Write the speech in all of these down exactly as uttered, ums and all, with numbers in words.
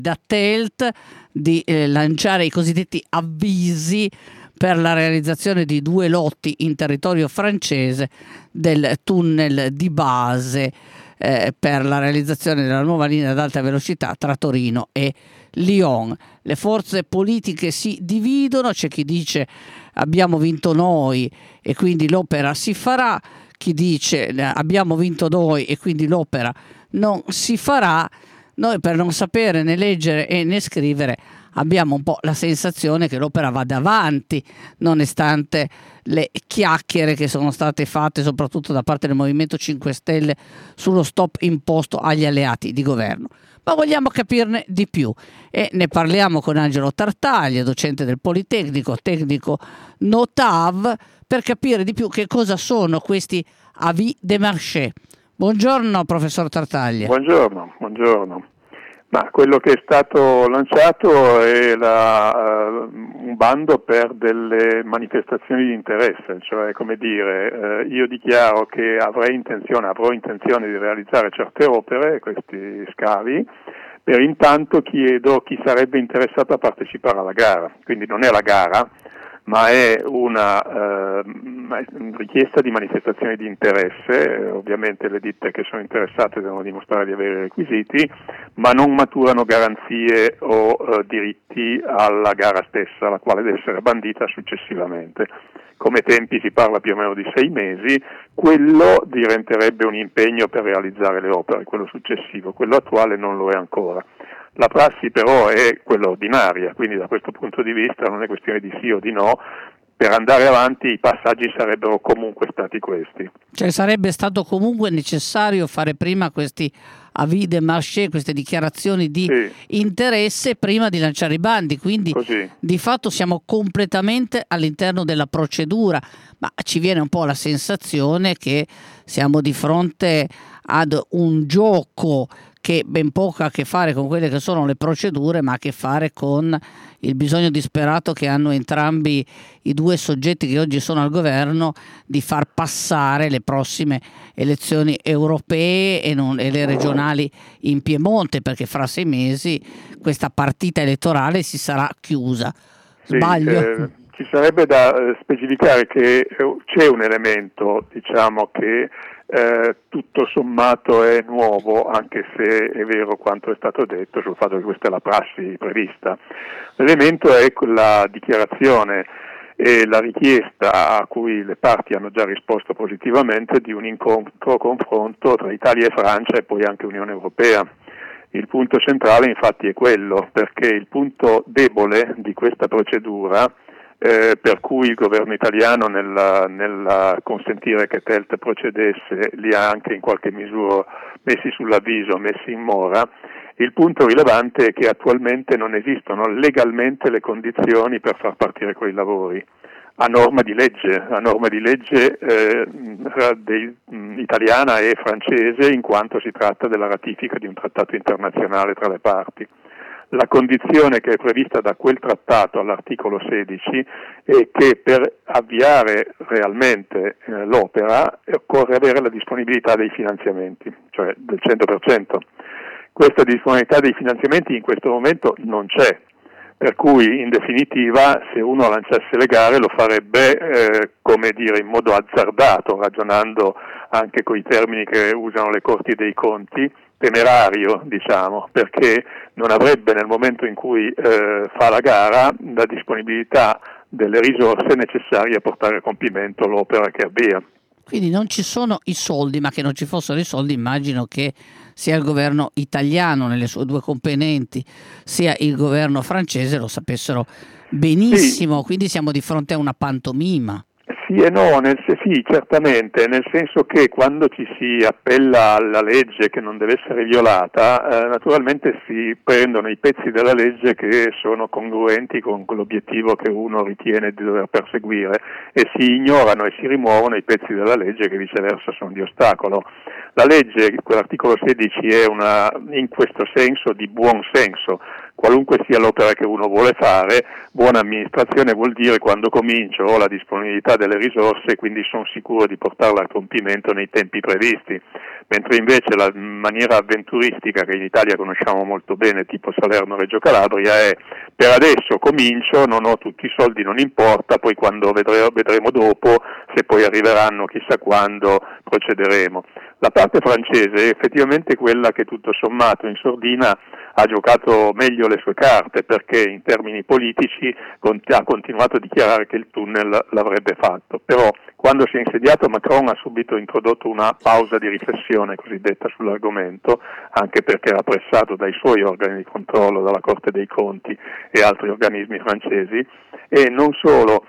da Telt di eh, lanciare i cosiddetti avvisi per la realizzazione di due lotti in territorio francese del tunnel di base eh, per la realizzazione della nuova linea ad alta velocità tra Torino e Lyon. Le forze politiche si dividono, c'è chi dice abbiamo vinto noi e quindi l'opera si farà, chi dice abbiamo vinto noi e quindi l'opera non si farà. Noi, per non sapere né leggere e né scrivere, abbiamo un po' la sensazione che l'opera vada avanti, nonostante le chiacchiere che sono state fatte soprattutto da parte del Movimento cinque Stelle sullo stop imposto agli alleati di governo. Ma vogliamo capirne di più e ne parliamo con Angelo Tartaglia, docente del Politecnico, tecnico Notav, per capire di più che cosa sono questi avis de marché. Buongiorno professor Tartaglia. Buongiorno, buongiorno. Ma quello che è stato lanciato è la, uh, un bando per delle manifestazioni di interesse, cioè come dire, uh, io dichiaro che avrei intenzione, avrò intenzione di realizzare certe opere, questi scavi, per intanto chiedo chi sarebbe interessato a partecipare alla gara, quindi non è la gara, ma è una eh, richiesta di manifestazione di interesse. Eh, ovviamente le ditte che sono interessate devono dimostrare di avere i requisiti, ma non maturano garanzie o eh, diritti alla gara stessa, la quale deve essere bandita successivamente. Come tempi si parla più o meno di sei mesi, quello diventerebbe un impegno per realizzare le opere, quello successivo, quello attuale non lo è ancora. La prassi però è quella ordinaria, quindi da questo punto di vista non è questione di sì o di no, per andare avanti i passaggi sarebbero comunque stati questi. Cioè sarebbe stato comunque necessario fare prima questi avis de marché, queste dichiarazioni di sì. interesse prima di lanciare i bandi, quindi Così. di fatto siamo completamente all'interno della procedura, ma ci viene un po' la sensazione che siamo di fronte ad un gioco che ben poco ha a che fare con quelle che sono le procedure, ma ha a che fare con il bisogno disperato che hanno entrambi i due soggetti che oggi sono al governo di far passare le prossime elezioni europee e, non, e le regionali in Piemonte, perché fra sei mesi questa partita elettorale si sarà chiusa. Sbaglio? Sì, eh, ci sarebbe da eh, specificare che eh, c'è un elemento, diciamo, che Eh, tutto sommato è nuovo, anche se è vero quanto è stato detto sul fatto che questa è la prassi prevista. L'elemento è la dichiarazione e la richiesta a cui le parti hanno già risposto positivamente di un incontro, confronto tra Italia e Francia e poi anche Unione Europea. Il punto centrale infatti è quello, perché il punto debole di questa procedura Eh, per cui il governo italiano nel, nel consentire che Telt procedesse li ha anche in qualche misura messi sull'avviso, messi in mora. Il punto rilevante è che attualmente non esistono legalmente le condizioni per far partire quei lavori, a norma di legge, a norma di legge eh, dei, mh, italiana e francese, in quanto si tratta della ratifica di un trattato internazionale tra le parti. La condizione che è prevista da quel trattato all'articolo sedici è che per avviare realmente eh, l'opera occorre avere la disponibilità dei finanziamenti, cioè del cento per cento. Questa disponibilità dei finanziamenti in questo momento non c'è, per cui in definitiva se uno lanciasse le gare lo farebbe eh, come dire in modo azzardato, ragionando anche con i termini che usano le Corti dei Conti, temerario, diciamo, perché non avrebbe nel momento in cui eh, fa la gara la disponibilità delle risorse necessarie a portare a compimento l'opera che avvia. Quindi non ci sono i soldi, ma che non ci fossero i soldi immagino che sia il governo italiano nelle sue due componenti, sia il governo francese lo sapessero benissimo, sì. Quindi siamo di fronte a una pantomima. Sì e no, nel, sì, certamente, nel senso che quando ci si appella alla legge che non deve essere violata, eh, naturalmente si prendono i pezzi della legge che sono congruenti con l'obiettivo che uno ritiene di dover perseguire e si ignorano e si rimuovono i pezzi della legge che viceversa sono di ostacolo. La legge, quell'articolo sedici, è una, in questo senso di buon senso. qualunque sia l'opera che uno vuole fare, buona amministrazione vuol dire quando comincio ho la disponibilità delle risorse e quindi sono sicuro di portarla a compimento nei tempi previsti, mentre invece la maniera avventuristica che in Italia conosciamo molto bene, tipo Salerno-Reggio Calabria, è per adesso comincio, non ho tutti i soldi, non importa, poi quando vedremo, vedremo dopo, se poi arriveranno chissà quando procederemo. La parte francese è effettivamente quella che tutto sommato in sordina ha giocato meglio le sue carte, perché in termini politici ha continuato a dichiarare che il tunnel l'avrebbe fatto, però quando si è insediato Macron ha subito introdotto una pausa di riflessione cosiddetta sull'argomento, anche perché era pressato dai suoi organi di controllo, dalla Corte dei Conti e altri organismi francesi, e non solo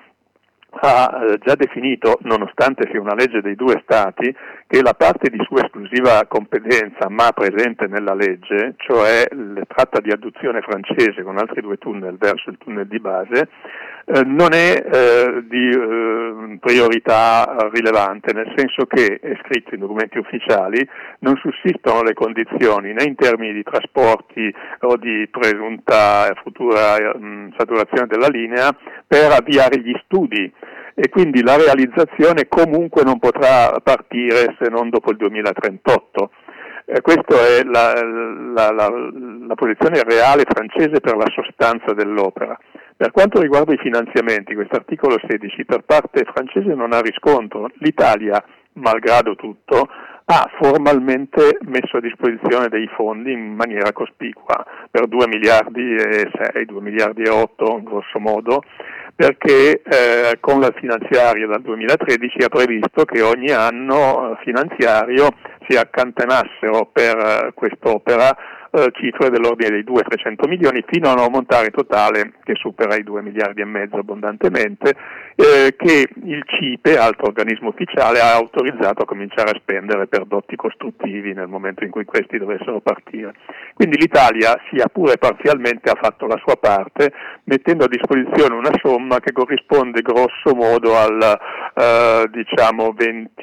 ha già definito, nonostante sia una legge dei due Stati, che la parte di sua esclusiva competenza ma presente nella legge, cioè la tratta di adduzione francese con altri due tunnel verso il tunnel di base, eh, non è eh, di eh, priorità rilevante, nel senso che, è scritto in documenti ufficiali, non sussistono le condizioni né in termini di trasporti o di presunta futura mh, saturazione della linea per avviare gli studi, e quindi la realizzazione comunque non potrà partire se non dopo il duemilatrentotto. Eh, questa è la, la, la, la posizione reale francese per la sostanza dell'opera. Per quanto riguarda i finanziamenti, questo articolo sedici per parte francese non ha riscontro. L'Italia, malgrado tutto, ha formalmente messo a disposizione dei fondi in maniera cospicua per due miliardi e sei, due miliardi e otto grosso modo, perché eh, con la finanziaria dal duemilatredici ha previsto che ogni anno finanziario si accantonassero per eh, quest'opera eh, cifre dell'ordine dei duecento trecento milioni fino a un ammontare totale che supera i due miliardi e mezzo abbondantemente, eh, che il C I P E, altro organismo ufficiale, ha autorizzato a cominciare a spendere per dotti costruttivi nel momento in cui questi dovessero partire. Quindi l'Italia, sia pure parzialmente, ha fatto la sua parte, mettendo a disposizione una somma che corrisponde grosso modo al eh, diciamo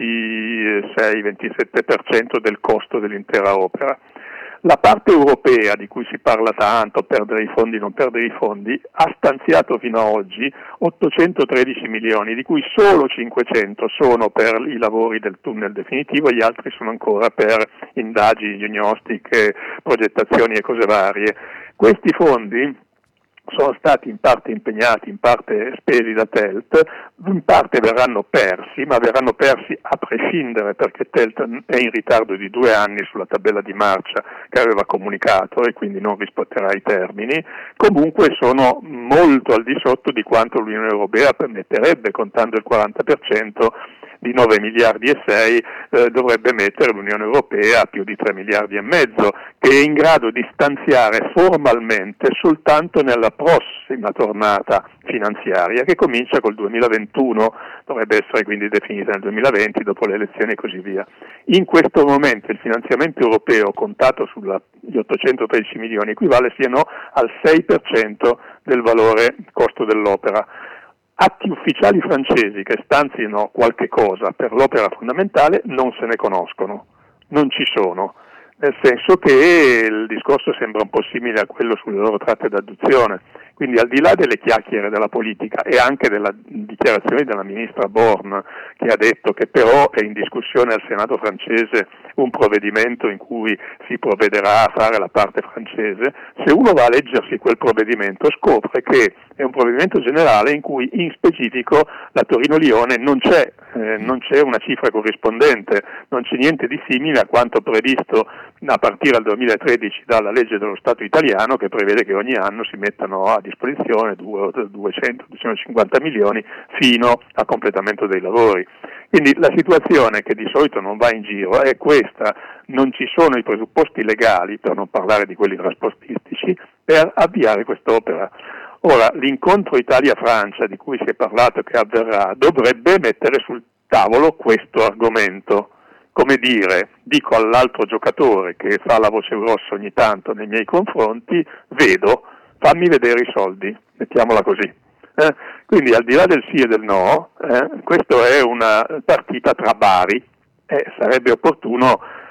ventisei ventisette per cento del costo dell'intera opera. La parte europea, di cui si parla tanto, perdere i fondi, non perdere i fondi, ha stanziato fino ad oggi ottocentotredici milioni, di cui solo cinquecento sono per i lavori del tunnel definitivo, gli altri sono ancora per indagini diagnostiche, progettazioni e cose varie. Questi fondi sono stati in parte impegnati, in parte spesi da Telt, in parte verranno persi, ma verranno persi a prescindere, perché Telt è in ritardo di due anni sulla tabella di marcia che aveva comunicato e quindi non rispetterà i termini. Comunque sono molto al di sotto di quanto l'Unione Europea permetterebbe, contando il quaranta per cento di nove miliardi e sei eh, dovrebbe mettere l'Unione Europea a più di tre miliardi e mezzo, che è in grado di stanziare formalmente soltanto nella prossima tornata finanziaria, che comincia col duemilaventuno, dovrebbe essere quindi definita nel duemilaventi dopo le elezioni e così via. In questo momento il finanziamento europeo contato sugli ottocentotredici milioni equivale siano al sei per cento del valore costo dell'opera. Atti ufficiali francesi che stanzino qualche cosa per l'opera fondamentale non se ne conoscono, non ci sono, nel senso che il discorso sembra un po' simile a quello sulle loro tratte d'adduzione. Quindi al di là delle chiacchiere della politica e anche della dichiarazione della ministra Borne, che ha detto che però è in discussione al Senato francese un provvedimento in cui si provvederà a fare la parte francese, se uno va a leggersi quel provvedimento scopre che è un provvedimento generale in cui in specifico la Torino-Lione non c'è, eh, non c'è una cifra corrispondente, non c'è niente di simile a quanto previsto a partire dal duemilatredici dalla legge dello Stato italiano, che prevede che ogni anno si mettano a disposizione duecento duecentocinquanta milioni fino al completamento dei lavori. Quindi la situazione, che di solito non va in giro, è questa: non ci sono i presupposti legali, per non parlare di quelli trasportistici, per avviare quest'opera. Ora, l'incontro Italia-Francia di cui si è parlato che avverrà dovrebbe mettere sul tavolo questo argomento. Come dire, dico all'altro giocatore che fa la voce grossa ogni tanto nei miei confronti, vedo, fammi vedere i soldi, mettiamola così. Eh? Quindi al di là del sì e del no, eh, questa è una partita tra Bari, eh, sarebbe opportuno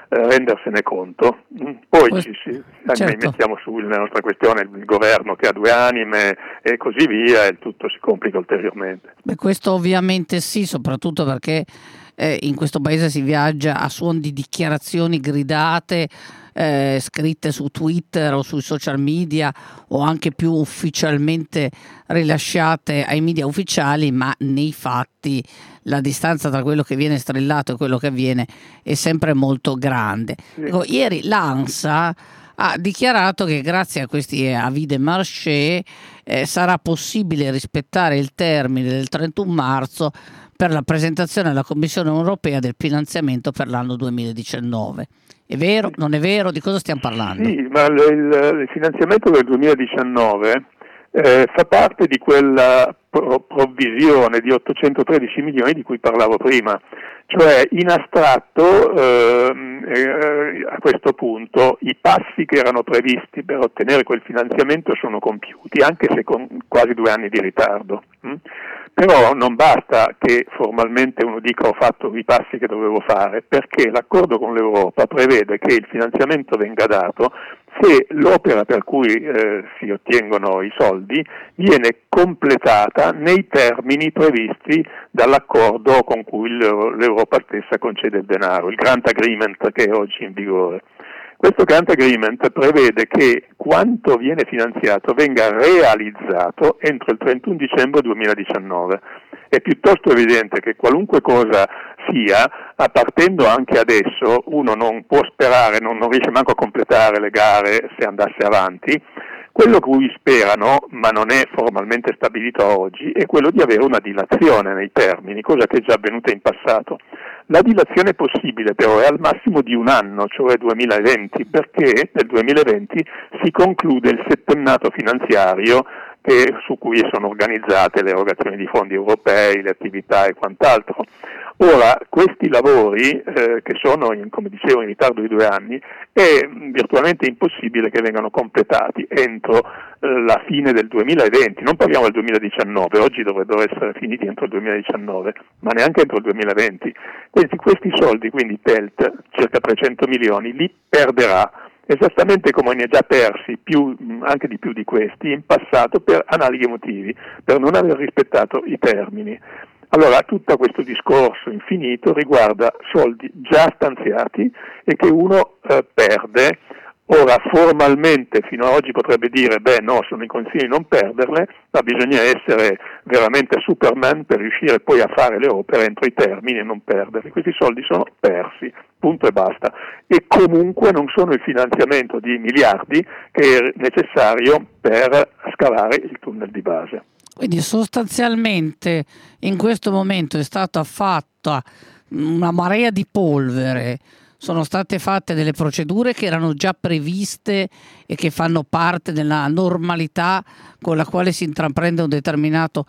rendersene conto. Poi Questo, ci, ci certo. mettiamo sulla nostra questione, il governo che ha due anime e così via, e il tutto si complica ulteriormente. Beh, questo ovviamente sì, soprattutto perché eh, in questo paese si viaggia a suon di dichiarazioni gridate, eh, scritte su Twitter o sui social media o anche più ufficialmente rilasciate ai media ufficiali, ma nei fatti la distanza tra quello che viene strillato e quello che avviene è sempre molto grande. Sì. Ecco, ieri l'ANSA ha dichiarato che grazie a questi avis de marché eh, sarà possibile rispettare il termine del trentuno marzo per la presentazione alla Commissione europea del finanziamento per l'anno duemiladiciannove. È vero? Non è vero? Di cosa stiamo parlando? Sì, ma il, il finanziamento del duemiladiciannove eh, fa parte di quella pro- provvisione di ottocentotredici milioni di cui parlavo prima, cioè in astratto ehm, eh, a questo punto i passi che erano previsti per ottenere quel finanziamento sono compiuti, anche se con quasi due anni di ritardo. Hm? Però non basta che formalmente uno dica ho fatto i passi che dovevo fare, perché l'accordo con l'Europa prevede che il finanziamento venga dato se l'opera per cui eh, si ottengono i soldi viene completata nei termini previsti dall'accordo con cui l'Europa stessa concede il denaro, il Grant Agreement che è oggi in vigore. Questo Grant Agreement prevede che quanto viene finanziato venga realizzato entro il trentuno dicembre duemiladiciannove. È piuttosto evidente che qualunque cosa sia, partendo anche adesso, uno non può sperare, non, non riesce manco a completare le gare se andasse avanti. Quello cui sperano, ma non è formalmente stabilito oggi, è quello di avere una dilazione nei termini, cosa che è già avvenuta in passato. La dilazione possibile però è al massimo di un anno, cioè duemilaventi, perché nel duemilaventi si conclude il settennato finanziario che, su cui sono organizzate le erogazioni di fondi europei, le attività e quant'altro. Ora, questi lavori, eh, che sono, in, come dicevo, in ritardo di due anni, è virtualmente impossibile che vengano completati entro eh, la fine del duemilaventi. Non parliamo del duemiladiciannove, oggi dovrebbero essere finiti entro il duemiladiciannove, ma neanche entro il duemilaventi. Quindi questi soldi, quindi T E L T, circa trecento milioni, li perderà, esattamente come ne ha già persi più, anche di più di questi in passato per analoghi motivi, per non aver rispettato i termini. Allora tutto questo discorso infinito riguarda soldi già stanziati e che uno eh, perde. Ora formalmente fino ad oggi potrebbe dire beh no, sono in condizioni di non perderle, ma bisogna essere veramente Superman per riuscire poi a fare le opere entro i termini e non perderle. Questi soldi sono persi, punto e basta, e comunque non sono il finanziamento di miliardi che è necessario per scavare il tunnel di base. Quindi sostanzialmente in questo momento è stata fatta una marea di polvere, sono state fatte delle procedure che erano già previste e che fanno parte della normalità con la quale si intraprende un determinato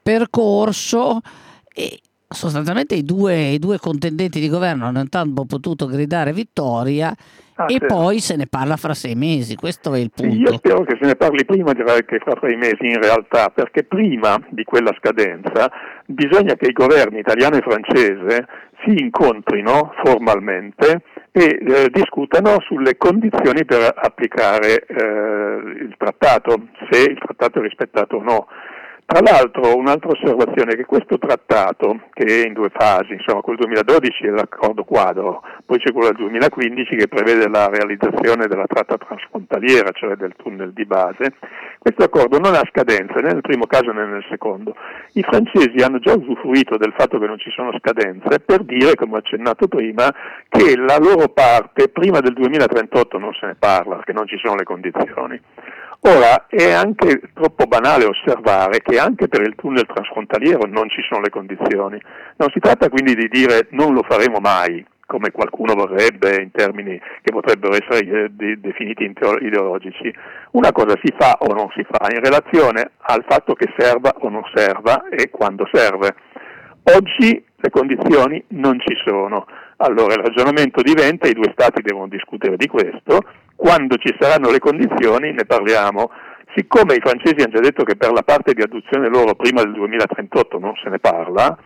percorso e sostanzialmente i due, i due contendenti di governo hanno intanto potuto gridare vittoria. Ah, e certo. Poi se ne parla fra sei mesi, questo è il punto. Sì, io spero che se ne parli prima che fra sei mesi in realtà, perché prima di quella scadenza bisogna che i governi italiano e francese si incontrino formalmente e eh, discutano sulle condizioni per applicare eh, il trattato, se il trattato è rispettato o no. Tra l'altro un'altra osservazione è che questo trattato, che è in due fasi, insomma quel duemiladodici è l'accordo quadro, poi c'è quello del duemilaquindici che prevede la realizzazione della tratta transfrontaliera, cioè del tunnel di base, questo accordo non ha scadenze né nel primo caso né nel secondo. I francesi hanno già usufruito del fatto che non ci sono scadenze per dire, come ho accennato prima, che la loro parte prima del duemilatrentotto non se ne parla, perché non ci sono le condizioni. Ora, è anche troppo banale osservare che anche per il tunnel transfrontaliero non ci sono le condizioni. Non si tratta quindi di dire non lo faremo mai, come qualcuno vorrebbe in termini che potrebbero essere eh, de- definiti ideologici. Una cosa si fa o non si fa in relazione al fatto che serva o non serva e quando serve. Oggi le condizioni non ci sono. Allora il ragionamento diventa, i due stati devono discutere di questo, quando ci saranno le condizioni ne parliamo. Siccome i francesi hanno già detto che per la parte di adduzione loro prima del duemilatrentotto non se ne parla,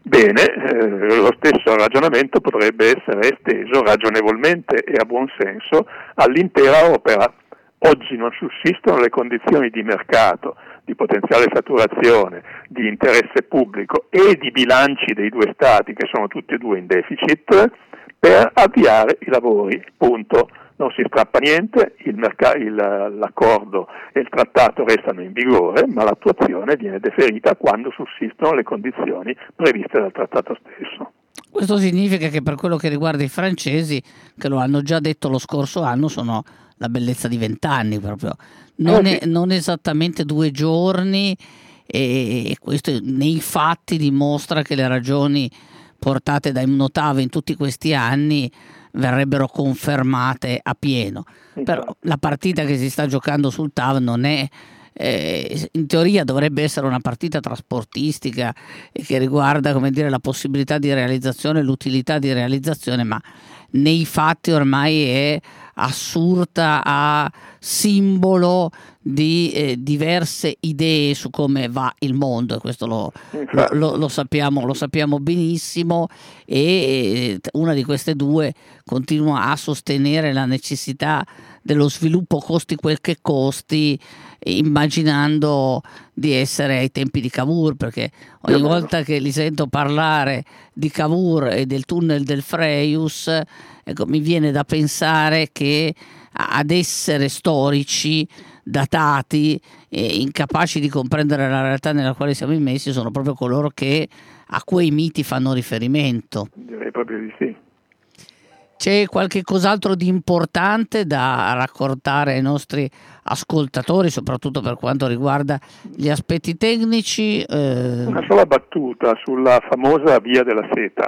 Bene, eh, lo stesso ragionamento potrebbe essere esteso ragionevolmente e a buon senso all'intera opera. Oggi non sussistono le condizioni di mercato, di potenziale saturazione, di interesse pubblico e di bilanci dei due Stati, che sono tutti e due in deficit, per avviare i lavori, punto. Non si strappa niente, il merc- il, l'accordo e il trattato restano in vigore, ma l'attuazione viene deferita quando sussistono le condizioni previste dal trattato stesso. Questo significa che per quello che riguarda i francesi, che lo hanno già detto lo scorso anno, sono la bellezza di vent'anni proprio, non, Eh sì. è, non esattamente due giorni, e, e questo nei fatti dimostra che le ragioni portate dai Notav in tutti questi anni verrebbero confermate a pieno. Però la partita che si sta giocando sul T A V non è, eh, in teoria dovrebbe essere una partita trasportistica e che riguarda, come dire, la possibilità di realizzazione, l'utilità di realizzazione, ma nei fatti ormai è assurda a simbolo di eh, diverse idee su come va il mondo, e questo lo, lo, lo, lo, sappiamo, lo sappiamo benissimo, e una di queste due continua a sostenere la necessità dello sviluppo costi quel che costi, immaginando di essere ai tempi di Cavour, perché ogni volta che li sento parlare di Cavour e del tunnel del Frejus, ecco, mi viene da pensare che ad essere storici, datati e incapaci di comprendere la realtà nella quale siamo immessi sono proprio coloro che a quei miti fanno riferimento. Direi proprio di sì. C'è qualche cos'altro di importante da raccontare ai nostri ascoltatori, soprattutto per quanto riguarda gli aspetti tecnici? Eh... Una sola battuta sulla famosa Via della Seta,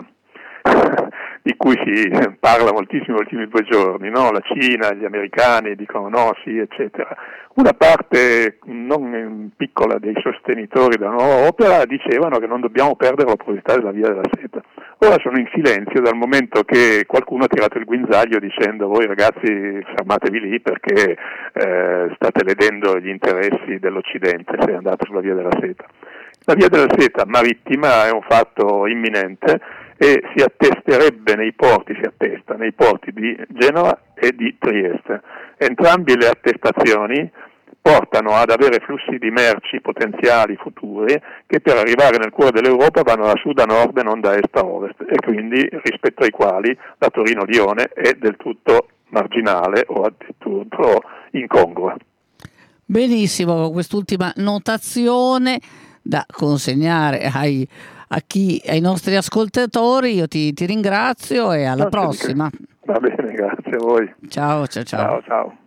di cui si parla moltissimo negli ultimi due giorni, no? La Cina, gli americani dicono no, sì, eccetera. Una parte non piccola dei sostenitori della nuova opera dicevano che non dobbiamo perdere l'opportunità della Via della Seta. Ora sono in silenzio dal momento che qualcuno ha tirato il guinzaglio dicendo: voi ragazzi fermatevi lì perché eh, state ledendo gli interessi dell'Occidente se andate sulla Via della Seta. La Via della Seta marittima è un fatto imminente e si attesterebbe nei porti, si attesta nei porti di Genova e di Trieste. Entrambi le attestazioni portano ad avere flussi di merci potenziali futuri che per arrivare nel cuore dell'Europa vanno da sud a nord e non da est a ovest, e quindi rispetto ai quali la Torino-Lione è del tutto marginale o addirittura incongrua. Benissimo, con quest'ultima notazione da consegnare ai, a chi, ai nostri ascoltatori, io ti, ti ringrazio e alla no, prossima. Va bene, grazie a voi. Ciao, ciao, ciao. Ciao, ciao.